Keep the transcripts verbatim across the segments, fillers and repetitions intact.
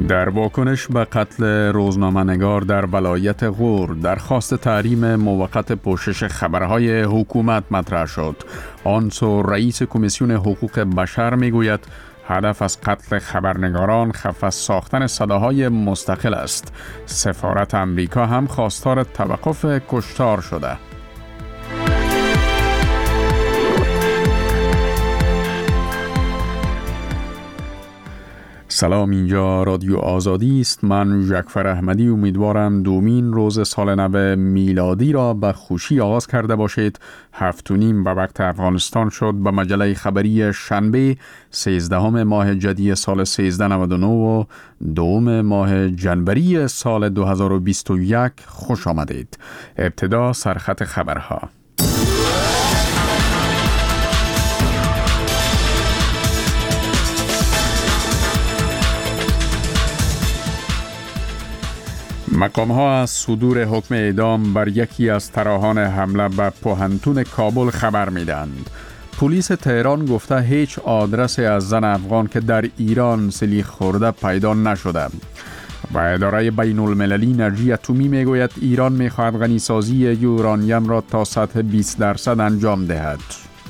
در واکنش به قتل روزنامه‌نگار در ولایت غور درخواست تحریم موقت پوشش خبرهای حکومت مطرح شد. آن سو رئیس کمیسیون حقوق بشر میگوید هدف از قتل خبرنگاران خفه ساختن صداهای مستقل است. سفارت امریکا هم خواستار توقف کشتار شده. سلام، اینجا رادیو آزادی است. من جعفر احمدی امیدوارم دومین روز سال نو میلادی را به خوشی آغاز کرده باشید. هفت و نیم به وقت افغانستان شد. به مجله خبری شنبه سیزدهم ماه جدی سال سیزده نود و نه و دوم ماه جنوری سال دو هزار و بیست و یک خوش آمدید. ابتدا سرخط خبرها. مقام‌ها از صدور حکم اعدام بر یکی از طراحان حمله به پوهنتون کابل خبر می‌دهند. پلیس تهران گفته هیچ آدرسی از زن افغان که در ایران سلیح خورده پیدا نشده. و اداره بین المللی انرژی اتمی میگوید ایران می‌خواهد غنیسازی یورانیم را تا سطح بیست درصد انجام دهد.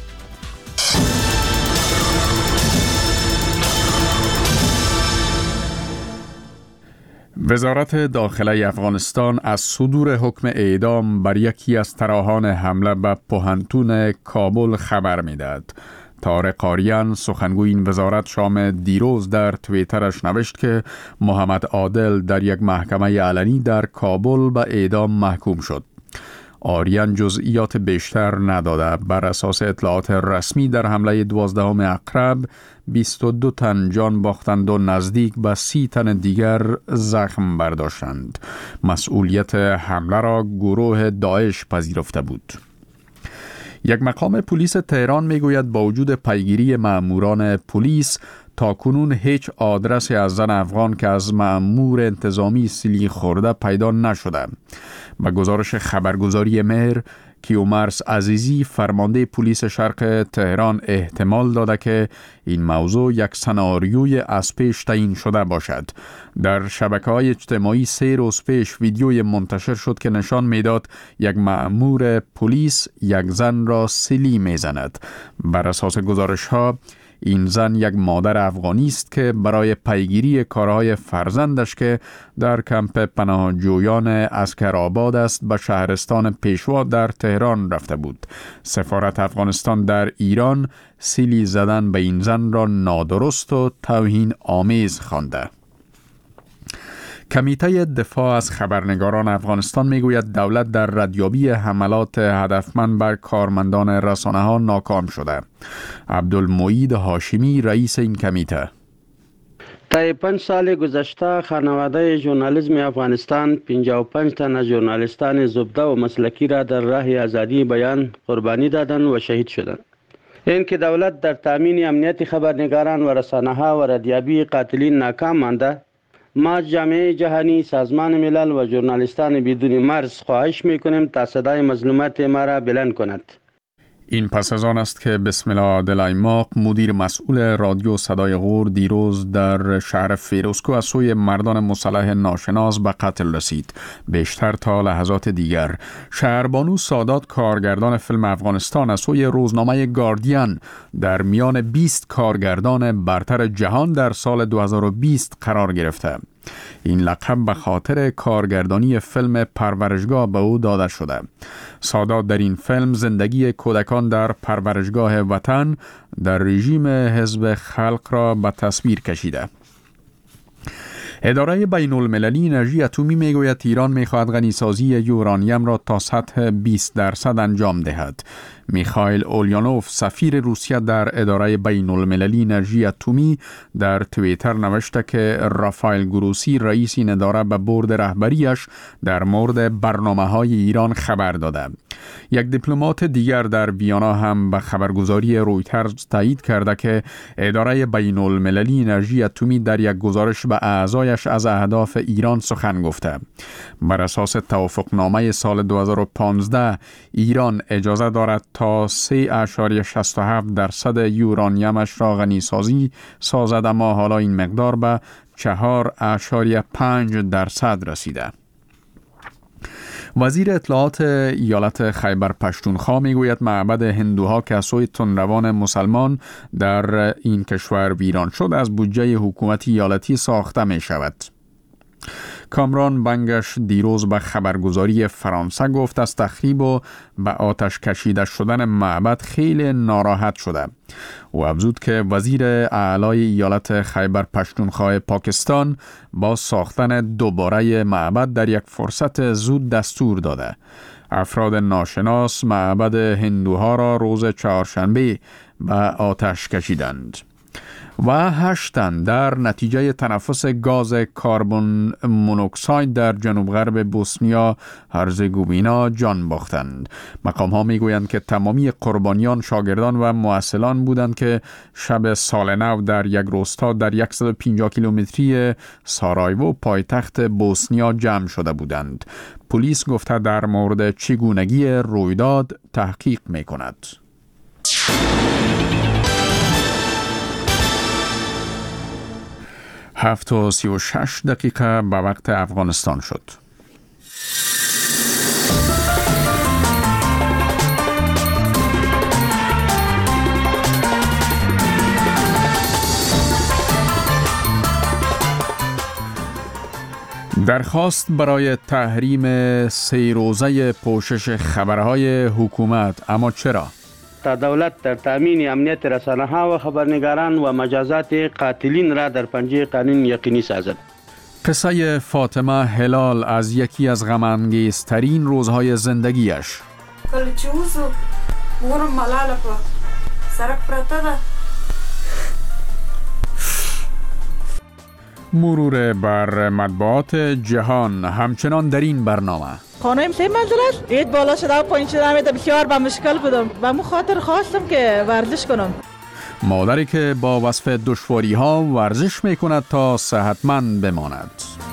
وزارت داخله افغانستان از صدور حکم اعدام بر یکی از طراحان حمله به پوهنتون کابل خبر می‌دهد. طارق آریان سخنگوی این وزارت شام دیروز در توییترش نوشت که محمد عادل در یک محکمه علنی در کابل به اعدام محکوم شد. آریان جزئیات بیشتر نداده. بر اساس اطلاعات رسمی در حمله دوازدهم اکتبر بیست و دو تن جان باختند و نزدیک به سی تن دیگر زخم برداشتند. مسئولیت حمله را گروه داعش پذیرفته بود. یک مقام پلیس تهران میگوید با وجود پیگیری مأموران پلیس تا کنون هیچ آدرسی از زن افغان که از مأمور انتظامی سلیح خورده پیدا نشده. به گزارش خبرگزاری مهر، کیومرث عزیزی فرمانده پلیس شرق تهران احتمال داده که این موضوع یک سناریوی از پیش تعیین شده باشد. در شبکه‌های اجتماعی سه روز پیش ویدیوی منتشر شد که نشان میداد یک مأمور پلیس یک زن را سیلی میزند. بر اساس گزارش‌ها این زن یک مادر افغانی است که برای پیگیری کارهای فرزندش که در کمپ پناهجویان اسکرآباد است به شهرستان پیشوا در تهران رفته بود. سفارت افغانستان در ایران سیلی زدن به این زن را نادرست و توهین آمیز خوانده. کمیته دفاع از خبرنگاران افغانستان میگوید دولت در ردیابی حملات هدفمند بر کارمندان رسانه‌ها ناکام شده. عبدالمعید هاشمی رئیس این کمیته: طی پنج سال گذشته خانواده ژورنالیسم افغانستان پنجاه و پنج تن از ژورنالیستان زبده و مسلکی را در راه آزادی بیان قربانی دادند و شهید شدند. این که دولت در تامین امنیت خبرنگاران و رسانه‌ها و ردیابی قاتلین ناکام مانده، ما جامعه جهانی، سازمان ملل و ژورنالیستان بدون مرز خواهش میکنیم تا صدای مظلومات ما را بلند کند. این پس از آن است که بسم الله عادل ایماق مدیر مسئول رادیو صدای غور دیروز در شهر فیروزکو از سوی مردان مسلح ناشناس به قتل رسید. بیشتر تا لحظات دیگر شهربانو سادات کارگردان فیلم افغانستان از سوی روزنامه گاردین در میان بیست کارگردان برتر جهان در سال دو هزار و بیست قرار گرفته. این لقب به خاطر کارگردانی فیلم پرورشگاه به او داده شده. سادات در این فیلم زندگی کودکان در پرورشگاه وطن در رژیم حزب خلق را به تصویر کشیده. اداره بین المللی انرژی اتمی میگوید ایران میخواهد غنیسازی یورانیم را تا سطح بیست درصد انجام دهد. میخائیل اولیانوف سفیر روسیه در اداره بین المللی انرژی اتمی در توییتر نوشته که رافائل گروسی رئیس این اداره به بورد رهبریش در مورد برنامه‌های ایران خبر داده. یک دیپلمات دیگر در ویانا هم به خبرگزاری رویترز تایید کرده که اداره بین المللی انرژی اتمی در یک گزارش به اعضایش از اهداف ایران سخن گفته. بر اساس توافقنامه سال دو هزار و پانزده ایران اجازه دارد تا سه اشاریه شصت و هفت درصد یورانیمش را غنی سازی سازد، اما حالا این مقدار به چهار اشاریه پنج درصد رسیده. وزیر اطلاعات ایالت خیبر پشتونخوا میگوید معبد هندوها که از سوی تندروان مسلمان در این کشور ویران شد از بودجه حکومت ایالتی ساخته می شود. کامران بنگش دیروز به خبرگزاری فرانسه گفت از تخریب و به آتش کشیده شدن معبد خیلی ناراحت شده. او افزود که وزیر اعلای ایالت خیبر پشتونخوا پاکستان با ساختن دوباره معبد در یک فرصت زود دستور داده. افراد ناشناس معبد هندوها را روز چهارشنبه به آتش کشیدند و هشتن در نتیجه تنفس گاز کربن مونوکساید در جنوب غرب بوسنیا هرزگوینا جان باختند. مقام ها می گویند که تمامی قربانیان شاگردان و مواصلان بودند که شب سال نو در یک روستا در صد و پنجاه کیلومتری سارایوو پایتخت بوسنیا جمع شده بودند. پلیس گفته در مورد چگونگی رویداد تحقیق می کند. هفت و سی و شش دقیقه به وقت افغانستان شد. درخواست برای تحریم سه روزه پوشش خبرهای حکومت، اما چرا؟ تا دولت در تامین امنیت رسانه‌ها و خبرنگاران و مجازات قاتلین را در پنجه قانون یقینی سازد. قصه فاطمه هلال از یکی از غم‌انگیزترین روزهای زندگیش. کله چې وځو ګورم ملاله په سړک پرته ده. مرور بر مطبوعات جهان همچنان در این برنامه. خانه‌ام سه منزل است. اید بالا شده و پایین شده میده، بسیار به مشکل بودم و مو خاطر خواستم که ورزش کنم. مادری که با وصف دشواری ها ورزش میکند تا صحتمند بماند.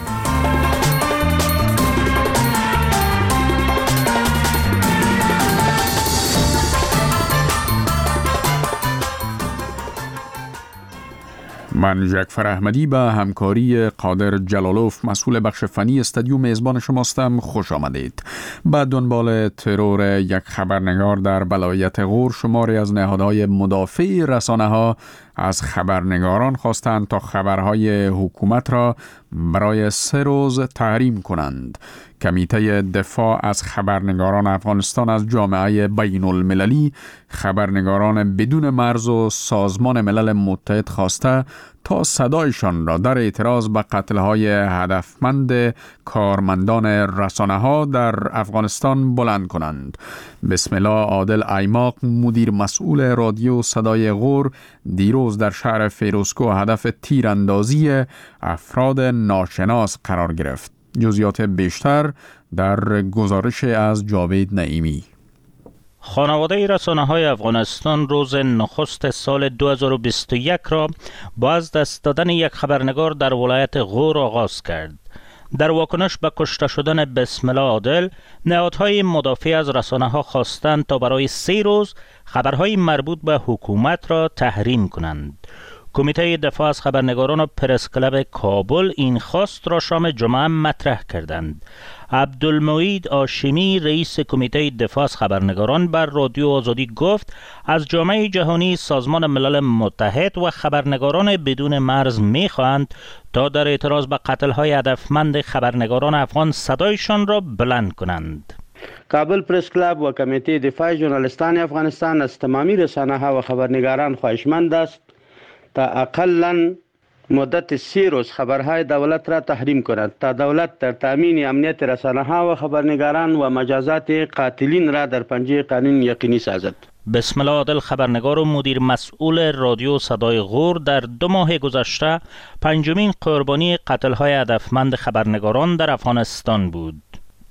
من جعفر احمدی به همکاری قادر جلالوف مسئول بخش فنی استودیو میزبان شماستم. خوش آمدید. به دنبال ترور یک خبرنگار در ولایت غور شماری از نهادهای مدافع رسانه ها از خبرنگاران خواستند تا خبرهای حکومت را برای سه روز تحریم کنند. کمیته دفاع از خبرنگاران افغانستان از جامعه بین المللی خبرنگاران بدون مرز و سازمان ملل متحد خواسته تا صدایشان را در اعتراض به قتل‌های هدفمند کارمندان رسانه‌ها در افغانستان بلند کنند. بسم الله عادل ایماق مدیر مسئول رادیو صدای غور دیروز در شهر فیروزکو هدف تیراندازی افراد ناشناس قرار گرفت. جزئیات بیشتر در گزارش از جاوید نعیمی. خانواده رسانه‌های افغانستان روز نخست سال دو هزار و بیست و یک را با از دست دادن یک خبرنگار در ولایت غور آغاز کرد. در واکنش به کشته شدن بسم الله عادل، نهادهای مدافع از رسانه‌ها خواستند تا برای سه روز خبرهای مربوط به حکومت را تحریم کنند. کمیته دفاع از خبرنگاران و پرس کلب کابل این خواست را شام جمعه مطرح کردند. عبدالمعید هاشمی رئیس کمیته دفاع از خبرنگاران بر رادیو آزادی گفت از جامعه جهانی، سازمان ملل متحد و خبرنگاران بدون مرز می‌خواهند تا در اعتراض به قتل‌های هدفمند خبرنگاران افغان صدایشان را بلند کنند. کابل پرس کلاب و کمیته دفاع ژورنالیستان افغانستان از تمامی رسانه‌ها و خبرنگاران خواهشمند است تا اقلاً مدت سی روز خبرهای دولت را تحریم کند تا دولت در تامین امنیت رسانه‌ها و خبرنگاران و مجازات قاتلین را در پنجه قانون یقینی سازد. بسم الله عادل خبرنگار و مدیر مسئول رادیو صدای غور در دو ماه گذشته پنجمین قربانی قتل‌های هدفمند خبرنگاران در افغانستان بود.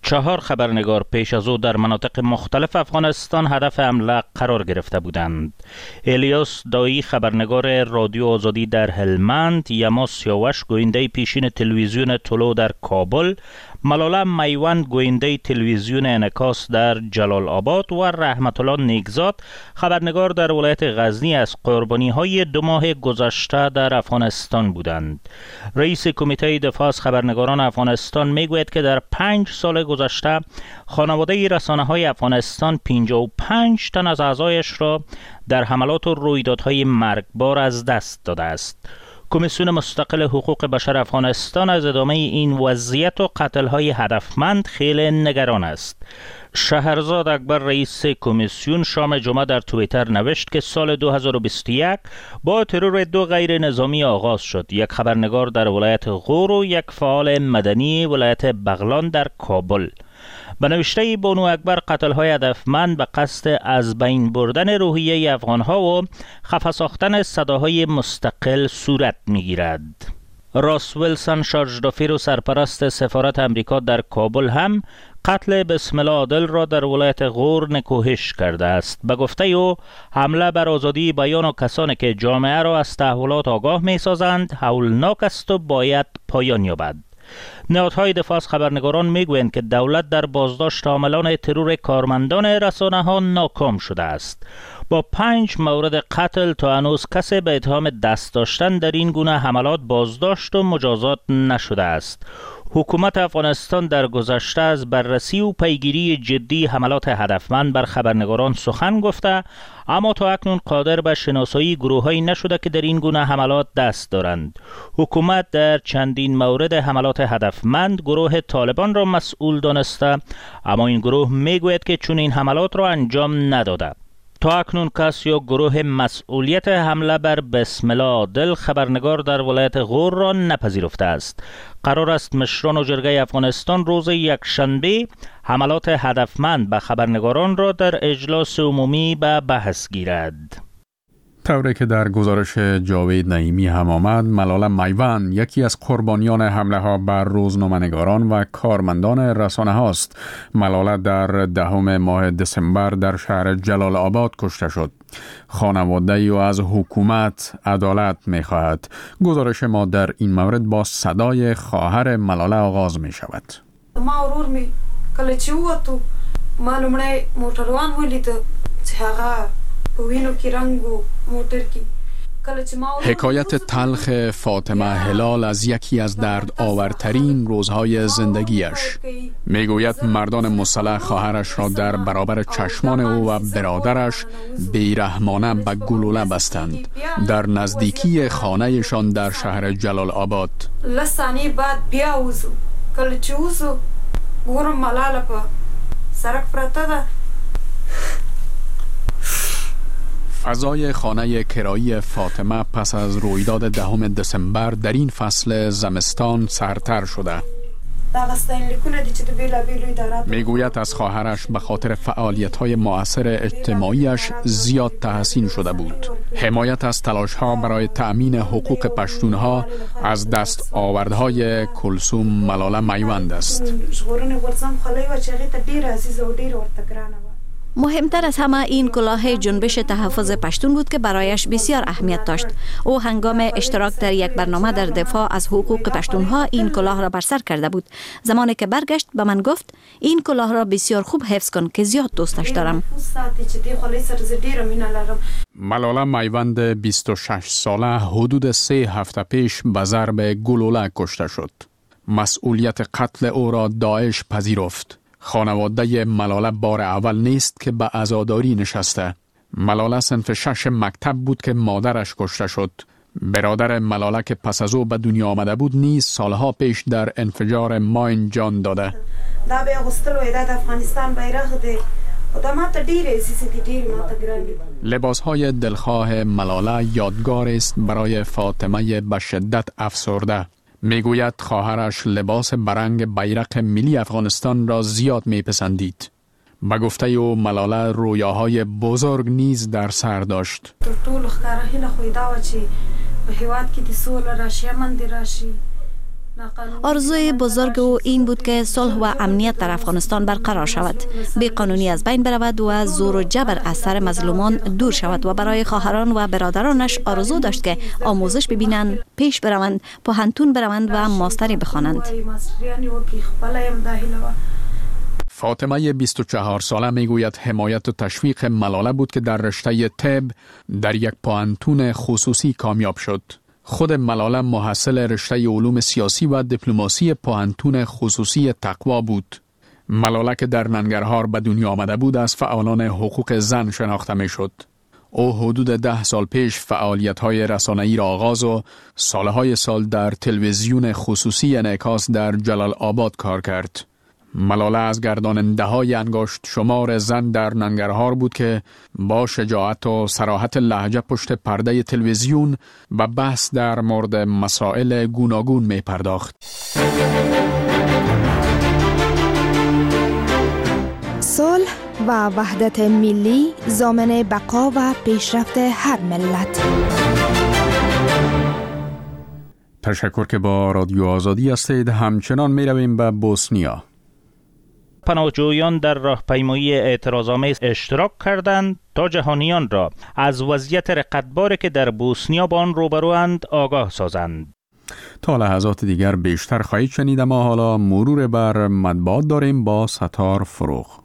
چهار خبرنگار پیش از او در مناطق مختلف افغانستان هدف حمله قرار گرفته بودند. الیاس دایی خبرنگار رادیو آزادی در هلمند، یما سیاوش گوینده پیشین تلویزیون طلوع در کابل، ملاله میوند گوینده تلویزیون انعکاس در جلال آباد و رحمت الله نیکزاد خبرنگار در ولایت غزنی از قربانی های دو ماه گذشته در افغانستان بودند. رئیس کمیته دفاع از خبرنگاران افغانستان میگوید که در پنج سال گذشته خانواده رسانه های افغانستان پنجاه و پنج تن از اعضایش را در حملات و رویدادهای مرگبار از دست داده است. کمیسیون مستقل حقوق بشر افغانستان از ادامه این وضعیت و قتل‌های هدفمند خیلی نگران است. شهرزاد اکبر رئیس کمیسیون شام جمعه در توییتر نوشت که سال دو هزار و بیست و یک با ترور دو غیر نظامی آغاز شد، یک خبرنگار در ولایت غور و یک فعال مدنی ولایت بغلان در کابل. به نوشته بانو اکبر قتل‌های هدفمند به قصد از بین بردن روحیه افغان‌ها و خفه ساختن صداهای مستقل صورت می‌گیرد. راس ویلسون شارژدافیر و سرپرست سفارت امریکا در کابل هم قتل بسم الله عادل را در ولایت غور نکوهش کرده است. به گفته او حمله بر آزادی بیان و کسانی که جامعه را از تحولات آگاه می‌سازند هولناک است و باید پایان یابد. نهادهای دفاع از خبرنگاران میگویند که دولت در بازداشت عاملان ترور کارمندان رسانه ها ناکام شده است. با پنج مورد قتل تا هنوز کسی به اتهام دست داشتن در این گونه حملات بازداشت و مجازات نشده است. حکومت افغانستان در گذشته از بررسی و پیگیری جدی حملات هدفمند بر خبرنگاران سخن گفته، اما تا اکنون قادر به شناسایی گروه‌هایی نشده که در این گونه حملات دست دارند. حکومت در چندین مورد حملات هدفمند گروه طالبان را مسئول دانسته، اما این گروه میگوید که چون این حملات را انجام نداده. تا اکنون کس یا گروه مسئولیت حمله بر بسم الله عادل خبرنگار در ولایت غور را نپذیرفته است. قرار است مشران و جرگه افغانستان روز یکشنبه حملات هدفمند به خبرنگاران را در اجلاس عمومی به بحث گیرد. طوری که در گزارش جاوید نعیمی هم آمد، ملاله میوند یکی از قربانیان حمله ها بر روزنامه‌نگاران و کارمندان رسانه هاست. ملاله در دهم ماه دسامبر در شهر جلال آباد کشته شد. خانواده او از حکومت عدالت می خواهد. گزارش ما در این مورد با صدای خواهر ملاله آغاز می شود. ما اورور می کله چې ووتو ما لومړی موټروان ولید چې هغه حکایت تلخ فاطمه هلال از یکی از درد آورترین روزهای زندگیش. میگوید مردان مسلح خواهرش را در برابر چشمان او و برادرش بیرحمانه به گلوله بستند در نزدیکی خانهشان در شهر جلال آباد. لسانی بعد بیا وزو کله چې وزو ګورم ملاله په سرک پرته ده. فضای خانه کرایی فاطمه پس از رویداد دهم دسامبر در این فصل زمستان سرتر شده. میگوید از خواهرش به خاطر فعالیت‌های مؤثر اجتماعیش زیاد تحسین شده بود. حمایت از تلاش‌ها برای تأمین حقوق پشتونها از دست آوردهای کلثوم ملاله میوند است. مهمتر از همه این کلاه جنبش تحفظ پشتون بود که برایش بسیار اهمیت داشت. او هنگام اشتراک در یک برنامه در دفاع از حقوق پشتونها این کلاه را بر سر کرده بود. زمانی که برگشت به من گفت این کلاه را بسیار خوب حفظ کن که زیاد دوستش دارم. ملاله میوند بیست و شش ساله حدود سه هفته پیش به ضرب گلوله کشته شد. مسئولیت قتل او را داعش پذیرفت. خانواده ملاله بار اول نیست که به عزاداری نشسته. ملاله صنف شش مکتب بود که مادرش کشته شد. برادر ملاله که پس از او به دنیا آمده بود نیز سالها پیش در انفجار ماین جان داده. دا به غسل و ایداد افغانستان بیرغ دی. لباسهای دلخواه ملاله یادگار است برای فاطمه به شدت افسرده. میگوید خواهرش لباس برنگ بیرق ملی افغانستان را زیاد میپسندید. به گفته او ملاله رویاهای بزرگ نیز در سر داشت. آرزوی بزرگ او این بود که صلح و امنیت در افغانستان برقرار شود، بی‌قانونی از بین برود و زور و جبر از سر مظلومان دور شود و برای خواهران و برادرانش آرزو داشت که آموزش ببینند، پیش بروند، پوهنتون بروند و ماستری بخوانند. فاطمه بیست و چهار ساله میگوید حمایت و تشویق ملاله بود که در رشته طب در یک پوهنتون خصوصی کامیاب شد. خود ملاله محصل رشته علوم سیاسی و دیپلماسی پوهنتون خصوصی تقوا بود. ملاله که در ننگرهار به دنیا آمده بود از فعالان حقوق زن شناخته می شد. او حدود ده سال پیش فعالیت‌های رسانه‌ای را آغاز و سالهای سال در تلویزیون خصوصی انعکاس در جلال آباد کار کرد. ملاله از گرداننده های انگشت شمار زن در ننگرهار بود که با شجاعت و صراحت لهجه پشت پرده تلویزیون و بحث در مورد مسائل گوناگون می پرداخت. صلح و وحدت ملی ضامن بقا و پیشرفت هر ملت. تشکر که با رادیو آزادی هستید. همچنان می رویم به بوسنیا. پناهجویان در راهپیمایی اعتراض‌آمیز اشتراک کردند تا جهانیان را از وضعیت رقتباری که در بوسنیا با آن روبروند آگاه سازند. تا لحظات دیگر بیشتر خواهید شنید، اما حالا مرور بر مطبوعات داریم با ستار فروغ.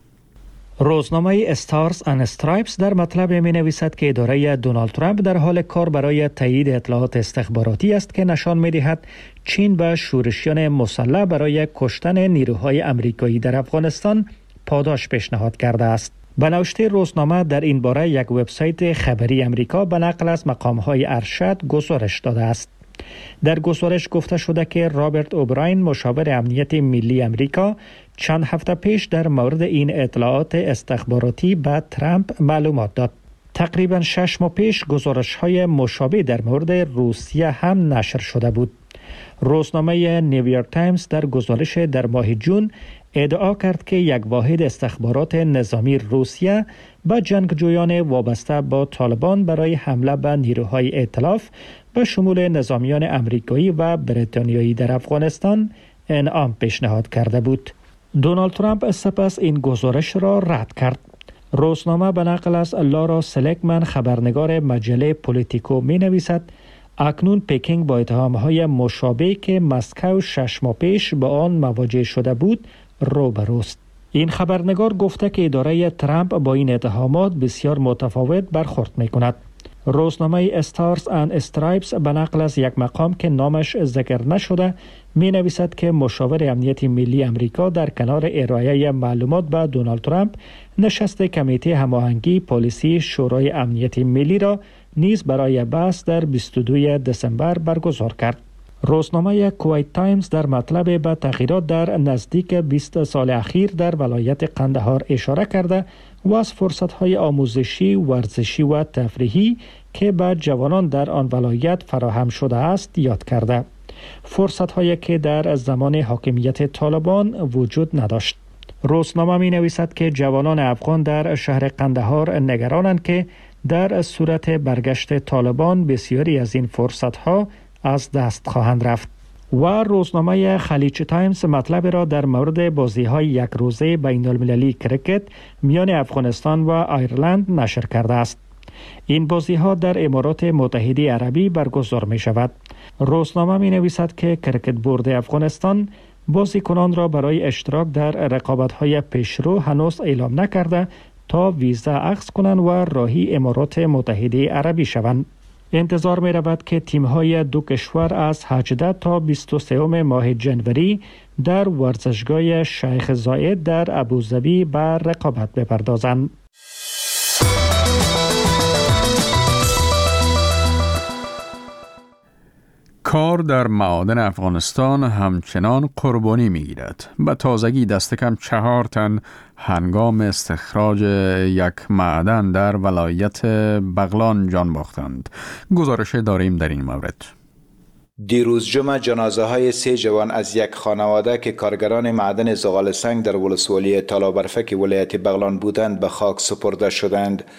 روزنامه استارز اند استرایپس در مطلب می نویسد که اداره دونالد ترامپ در حال کار برای تایید اطلاعات استخباراتی است که نشان می دهد چین به شورشیان مسلح برای کشتن نیروهای آمریکایی در افغانستان پاداش پیشنهاد کرده است. به نوشته روزنامه در این باره یک وبسایت خبری آمریکا به نقل از مقام‌های ارشد گزارش داده است. در گزارش گفته شده که رابرت اوبراین مشاور امنیت ملی آمریکا چند هفته پیش در مورد این اطلاعات استخباراتی به ترامپ معلومات داد. تقریبا شش ماه پیش گزارش‌های مشابه در مورد روسیه هم نشر شده بود. روزنامه نیویورک تایمز در گزارش در ماه جون ادعا کرد که یک واحد استخبارات نظامی روسیه با جنگجویان وابسته با طالبان برای حمله به نیروهای ائتلاف به شمول نظامیان آمریکایی و بریتانیایی در افغانستان انعام پیشنهاد کرده بود. دونالد ترامپ سپس این گزارش را رد کرد. روزنامه به نقل از لارا سلیکمن خبرنگار مجله پولیتیکو می نویسد اکنون پکینگ با اتهام‌های مشابه که مسکو شش ماه پیش با آن مواجه شده بود روبروست. این خبرنگار گفته که اداره ترامپ با این اتهامات بسیار متفاوت برخورد می‌کند. روزنامه استارز اند استرایپس به نقل از یک مقام که نامش ذکر نشده می نویسد که مشاور امنیت ملی آمریکا در کنار ارائه معلومات به دونالد ترامپ نشست کمیته هماهنگی پالیسی شورای امنیت ملی را نیز برای بحث در بیست و دوم دسامبر برگزار کرد. روزنامه کویت تایمز در مطلب به تغییرات در نزدیک بیست سال اخیر در ولایت قندهار اشاره کرده و از فرصت‌های آموزشی، ورزشی و تفریحی که به جوانان در آن ولایت فراهم شده است یاد کرده. فرصت‌هایی که در زمان حاکمیت طالبان وجود نداشت. روزنامه می نویسد که جوانان افغان در شهر قندهار نگرانند که در صورت برگشت طالبان بسیاری از این فرصت‌ها از دست خواهند رفت. و روزنامه خلیج تایمز مطلب را در مورد بازی‌های یک روزه بین‌المللی کرکت میان افغانستان و ایرلند نشر کرده است. این بازی‌ها در امارات متحده عربی برگزار می شود. روزنامه می نویسد که کرکت بورد افغانستان بازیکنان را برای اشتراک در رقابت‌های پیشرو هنوز اعلام نکرده تا ویزا اخذ کنند و راهی امارات متحده عربی شوند. انتظار می رود که تیم‌های دو کشور از هجده تا بیست و سوم ماه جنوری در ورزشگاه شیخ زاید در ابوظبی به رقابت بپردازند. کار در معادن افغانستان همچنان قربانی می‌گیرد. به تازگی دست کم چهار تن هنگام استخراج یک معدن در ولایت بغلان جان باختند. گزارش داریم در این مورد. دیروز جمعه جنازه های سه جوان از یک خانواده که کارگران معدن زغال سنگ در ولسوالی تالابرفک ولایت بغلان بودند به خاک سپرده شدند.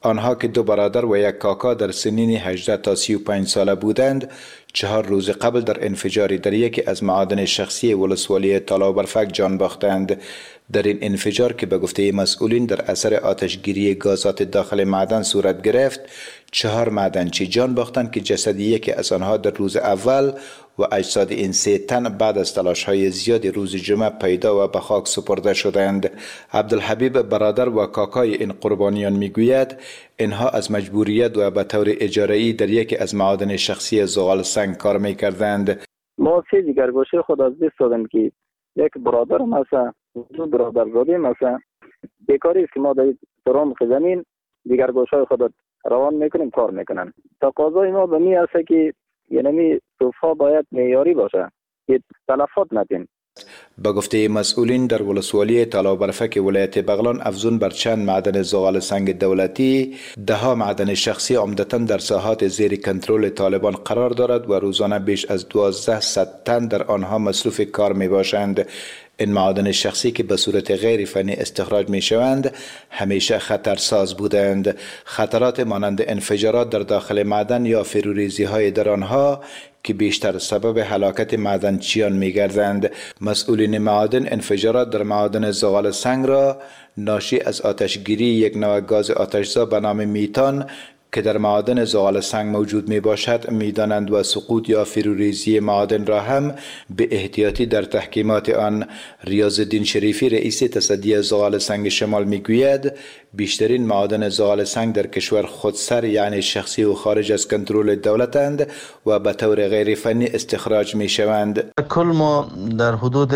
آنها که دو برادر و یک کاکا در سنین هجده تا سی و پنج ساله بودند، چهار روز قبل در انفجاری در یکی از معادن شخصی ولسوالی تالابرفک جان باختند. در این انفجار که به گفته مسئولین در اثر آتشگیری گازات داخل معدن صورت گرفت، چهار معدنچی جان باختند که جسد یکی از آنها در روز اول و اجساد این سه تن بعد از تلاش‌های زیادی روز جمعه پیدا و به خاک سپرده شدند. عبدالحبیب برادر و کاکای این قربانیان میگوید اینها از مجبوریت و به طور اجاره‌ای در یکی از معادن شخصی زغال سنگ کار میکردند. ما سه جگرگوشه خود از دست دادیم که یک برادر مثلا دو برادر زاده مثلا بیکاری است که ما در ترام زمین جگرگوشه خود روان میکنیم کار میکنن. تقاضای ما به می است که یعنی صوفا باید معیاری باشه که تلفات ندیم. با گفته مسئولین در ولسوالی تالابرفک ولایت بغلان افزون بر چند معدن زغال سنگ دولتی، ده ها معدن شخصی عمدتاً در ساحات زیر کنترل طالبان قرار دارد و روزانه بیش از دوازده صد تن در آنها مصروف کار می باشند. این معادن شخصی که به صورت غیر فنی استخراج می شوند همیشه خطرساز بودند. خطرات مانند انفجارات در داخل معدن یا فروریزی های در آنها که بیشتر سبب هلاکت معدنچیان می گردند. مسئولین معادن انفجارات در معادن زغال سنگ را ناشی از آتشگیری یک نوع گاز آتشزا به نام میتان که در معادن زغال سنگ موجود می باشد می دانند و سقوط یا فروریزی معادن را هم به احتیاطی در تحکیمات آن. ریاض الدین شریفی رئیس تصدی زغال سنگ شمال می گوید بیشترین معادن زغال سنگ در کشور خودسر یعنی شخصی و خارج از کنترل دولتند و به طور غیر فنی استخراج می شوند. کل ما در حدود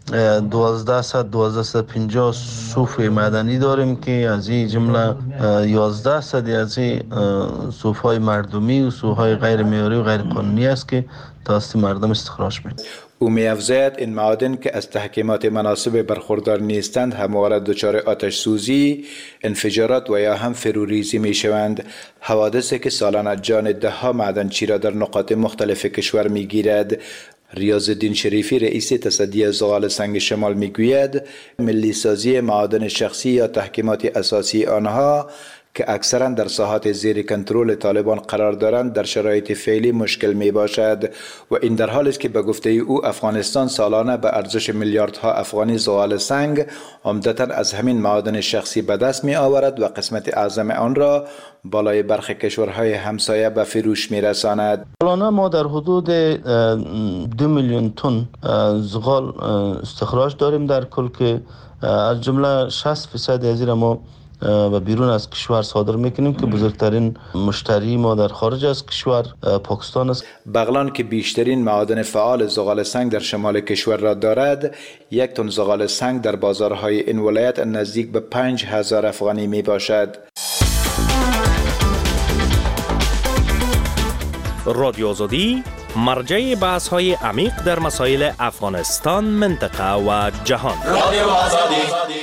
دوازده صد دوازده صد و پنجاه صوف معدنی داریم که از این جمله یازده صد از این صوف‌های مردمی و صوف‌های غیر معیاری و غیر قانونی است که توسط مردم استخراج می‌شود. او می‌افزاید این معادن که از تحکیمات مناسب برخوردار نیستند همواره دچار آتش سوزی، انفجارات و یا هم فروریزی می‌شوند. حوادثی که سالانه جان ده ها معدنچی را در نقاط مختلف کشور می‌گیرد. ریاض الدین شریفی رئیس تصدی زغال سنگ شمال می‌گوید ملی سازی معادن شخصی یا تحکیمات اساسی آنها که اکثرا در ساحات زیر کنترل طالبان قرار دارند در شرایط فعلی مشکل می باشد و این در حالی است که به گفته او افغانستان سالانه به ارزش میلیاردها افغانی زغال سنگ عمدتاً از همین معادن شخصی به دست می آورد و قسمت اعظم آن را بالای برخی کشورهای همسایه به فروش می رساند. سالانه ما در حدود دو میلیون تن زغال استخراج داریم در کل که از جمله شصت فیصد از این ما و بیرون از کشور صادر میکنیم که بزرگترین مشتری ما در خارج از کشور پاکستان است. بغلان که بیشترین معادن فعال زغال سنگ در شمال کشور را دارد، یک تن زغال سنگ در بازارهای این ولایت نزدیک به پنج هزار افغانی می باشد. رادیو آزادی مرجع بحث های عمیق در مسائل افغانستان، منطقه و جهان. رادیو آزادی.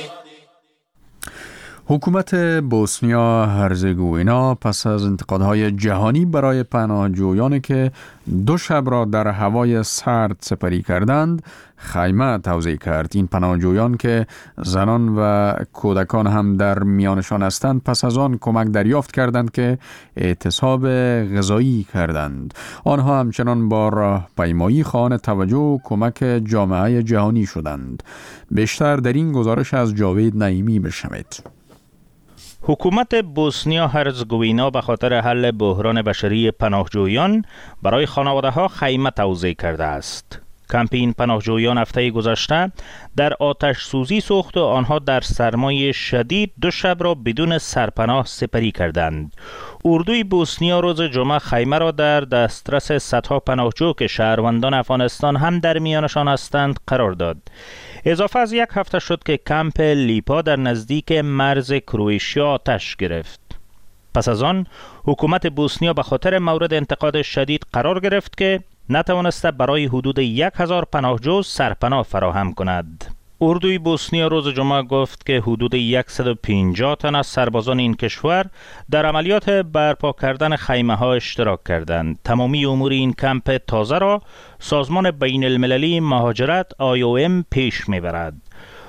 حکومت بوسنیا هرزگوینا پس از انتقادهای جهانی برای پناهجویانی که دو شب را در هوای سرد سپری کردند خیمه توزیع کرد. این پناهجویان که زنان و کودکان هم در میانشان هستند پس از آن کمک دریافت کردند که اعتصاب غذایی کردند. آنها همچنان با راهپیمایی خواهان توجه و کمک جامعه جهانی شدند. بیشتر در این گزارش از جاوید نعیمی بشنوید. حکومت بوسنیا هرزگوینا به خاطر حل بحران بشری پناهجویان برای خانواده‌ها خیمه توزیع کرده است. کمپ این پناهجویان هفته گذشته در آتش سوزی سوخت و آنها در سرمای شدید دو شب را بدون سرپناه سپری کردند. اردوی بوسنیا روز جمعه خیمه را در دسترس صدها پناهجو که شهروندان افغانستان هم در میانشان هستند قرار داد. اضافه از یک هفته شد که کمپ لیپا در نزدیک مرز کرواتیا آتش گرفت. پس از آن حکومت بوسنیا به خاطر مورد انتقاد شدید قرار گرفت که نتوانسته برای حدود یک هزار پناهجو سرپناه فراهم کند. اردوی بوسنیا روز جمعه گفت که حدود صد و پنجاه تن از سربازان این کشور در عملیات برپا کردن خیمه ها اشتراک کردند. تمامی امور این کمپ تازه را سازمان بین المللی مهاجرت آی او ام پیش میبرد.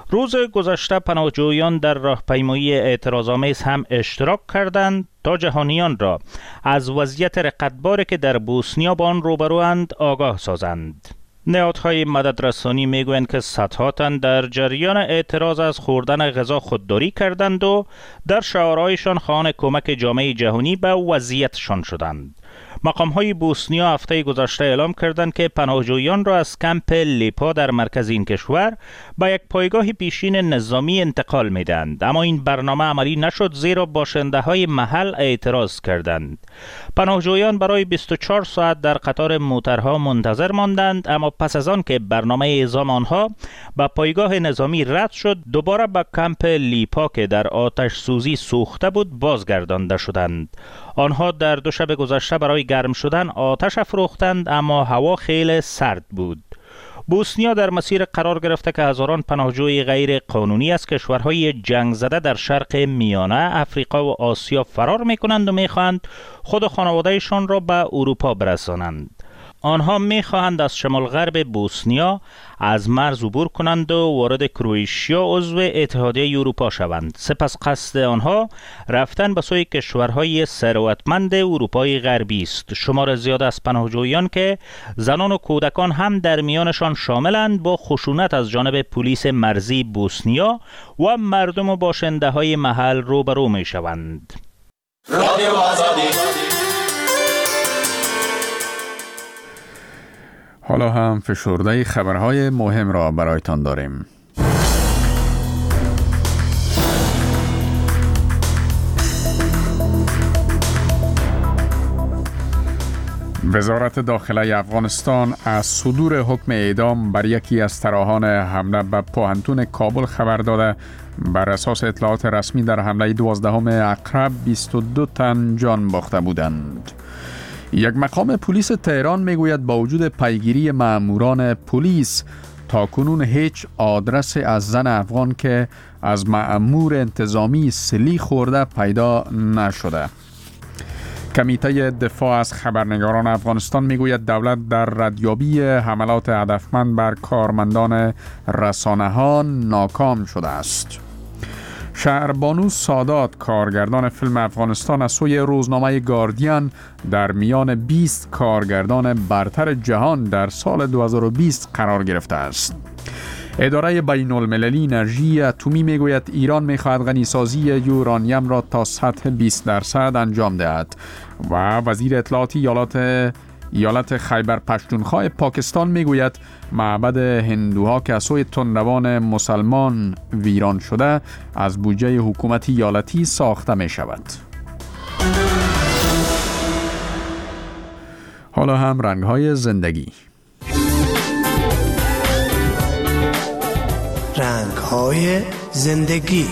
روز گذشته پناهجویان در راهپیمایی اعتراض‌آمیز هم اشتراک کردند تا جهانیان را از وضعیت رقتباری که در بوسنیا با آن روبروند آگاه سازند. نهادهای مددرسانی میگویند که صدها تن در جریان اعتراض از خوردن غذا خودداری کردند و در شعارهایشان خواهان کمک جامعه جهانی به وضعیتشان شدند. مقام‌های بوسنیا هفته گذشته اعلام کردند که پناهجویان را از کمپ لیپا در مرکز این کشور به یک پایگاه پیشین نظامی انتقال می‌دهند، اما این برنامه عملی نشد زیرا باشنده‌های محل اعتراض کردند. پناهجویان برای بیست و چهار ساعت در قطار موترها منتظر ماندند، اما پس از آن که برنامه اعزام آنها به پایگاه نظامی رد شد، دوباره به کمپ لیپا که در آتش سوزی سوخته بود بازگردانده شدند. آنها در دو شب گذشته برای گرم شدن آتش افروختند، اما هوا خیلی سرد بود. بوسنیا در مسیر قرار گرفته که هزاران پناهجوی غیر قانونی از کشورهای جنگ زده در شرق میانه، افریقا و آسیا فرار میکنند و میخواهند خود و خانوادهشان را به اروپا برسانند. آنها میخواهند از شمال غرب بوسنیا از مرز عبور کنند و وارد کرواتیا عضو اتحادیه اروپا شوند. سپس قصد آنها رفتن به سوی کشورهای ثروتمند اروپای غربی است. شمار زیاد از پناهجویان که زنان و کودکان هم در میانشان شاملند با خشونت از جانب پلیس مرزی بوسنیا و مردم و باشنده‌های محل روبرو میشوند. حالا هم فشرده خبرهای مهم را برایتان داریم. وزارت داخله افغانستان از صدور حکم اعدام بر یکی از طراحان حمله به پوهنتون کابل خبر داده. بر اساس اطلاعات رسمی در حمله دوازدهم عقرب بیست و دو تن جان باخته بودند. یک مقام پلیس تهران میگوید با وجود پیگیری ماموران پلیس تا کنون هیچ آدرس از زن افغان که از مامور انتظامی سلی خورده پیدا نشده. کمیته دفاع از خبرنگاران افغانستان میگوید دولت در ردیابی حملات هدفمند بر کارمندان رسانه ها ناکام شده است. شهربانو سادات، کارگردان فیلم افغانستان، از سوی روزنامه گاردین در میان بیست کارگردان برتر جهان در سال دو هزار و بیست قرار گرفته است. اداره بین المللی انرژی اتمی میگوید ایران میخواهد غنیسازی یورانیم را تا سطح بیست درصد انجام دهد و وزیر اطلاعات ایالات ایالت خیبر پشتونخوا پاکستان میگوید معبد هندوها که از سوی تندروان مسلمان ویران شده از بودجه حکومت ایالتی ساخته می شود. حالا هم رنگ‌های زندگی. رنگ‌های زندگی.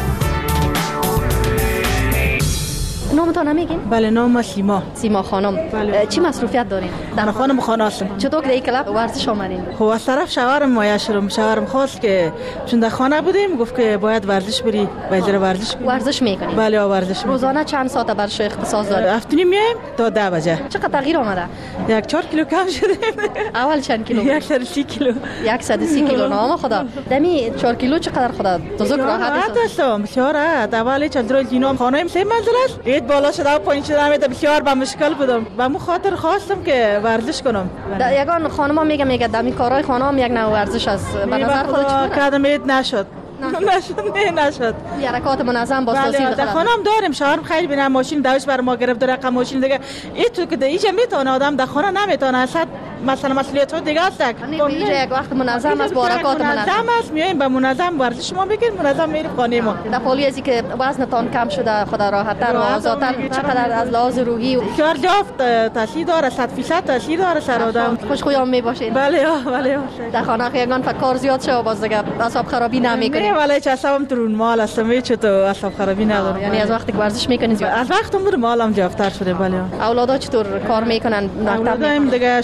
نامتان نمیگین؟ بله، نام سیما. سیما خانم. بله. چی مصروفیت دارین؟ در خانم خانه هستم. چطور که کلاب ورزش آمدین؟ خب از طرف شوهرم مایه شدم. شوهرم خواست که چون در خانه بودیم گفت که باید ورزش بری، باید ورزش بری. ورزش میکنین؟ بله، ورزش میکنم. روزانه چند ساعت برش اختصاص داره؟ هفته‌نیم میایم تا ده بجه. چقدر تغییر آمده؟ یک چهار کیلو کم شدیم. اول چند کیلو؟ صد و سی کیلو. صد و سی کیلو. نام خدا. دمی چهار کیلو چقدر خدا بزرگ راحت است. بسیار راحت. اول چندر جینام خانه‌ام سه منزل است. ایت بالا شده و پایین شده. من بسیار به مشکل بودم. به مو خاطر خواستم که ورزش کنم. یگان خانم‌ها میگه میگه دمی کارهای خانم یک نوع ورزش است. به نظر خودت چطور؟ کردم نشد. نشد نه نشد. حرکات منظم با سازی در خانم داریم. شوهرم خیلی بنا ماشین دوش بر ما گرفت، رقم ماشین دیگه ای تو که اینجا میتونه آدم در خانه نمیتونه. صد مثلا مسئولیت دیگه است. اینجا یک وقت منظم است با حرکات منظم است. میایم به منظم ورزش ما بگیر، منظم میریم خانه ما. در حالی ازی که وزنتان کم شده، خدا راحت‌تر و آزادتر، چقدر از لحاظ روحی بسیار جفت تاثیر داره، صد درصد تاثیر داره سر آدم. خوشخویان میباشید. بله بله. در خانه یگان فکر زیاد شه و باز دیگه اعصاب خرابی نمیکنید. نه ولی اعصابم ترون مال است. می چطور اعصاب خرابی ندارم. یعنی از وقتی که ورزش میکنید از وقتی بود مالم جفتر شده. بله. اولادا چطور کار میکنن؟ اولادایم دیگه شکر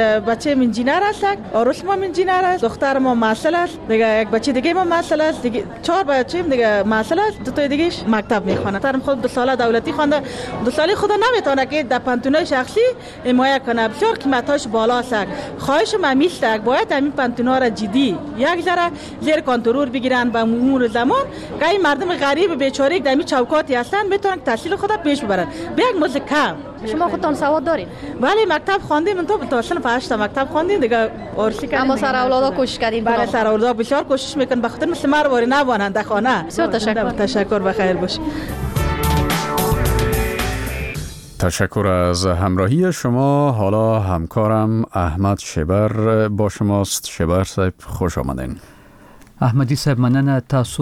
بچه من انجینر است، عروس ما انجینر است، دختر ما معسل است، دیگه یک بچه دیگه ما معسل است، دیگه چهار بچه دیگه معسل است، دو تا دیگهش مکتب میخونه. ترم خود دو ساله دولتی خوانده، دو سالی خود نمیتونه که در پانتونای شخصی حمایت کنه. بسیار قیمتاش بالا است. خواهش ما میست باید همین پانتونا را جدی یک ذره زیر کنترل بگیرن به مرور زمان که این مردم غریب بیچاره در این چوکاتی هستن بتونن تحصیل خود پیش ببرن. به یک مزد کم. شما خودتان سواد دارین؟ بله مکتب خواندیم، من تو تا صنف هشت مکتب خواندیم دیگه ارسی کردیم. اما سر اولادا کوشش کردین؟ بله سر اولادا بسیار کوشش میکنن، بخاطر مثل مرواری نبانند در خانه. بسیار تشکر. تشکر، بخیر باش. تشکر از همراهی شما. حالا همکارم احمد شبر با شماست. شبر صاحب خوش آمدین. احمدی صاحب مننه. تاسو